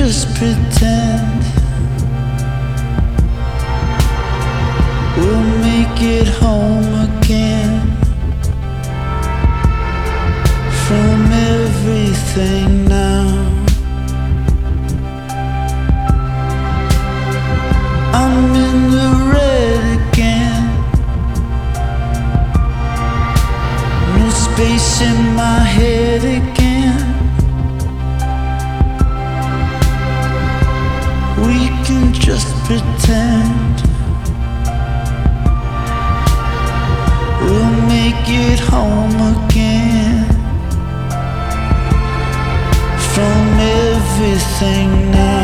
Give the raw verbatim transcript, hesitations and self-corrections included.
just pretend. We'll make it home again from everything now. I'm in the red again. No space in my head again. We can just pretend. We'll make it home again from everything now.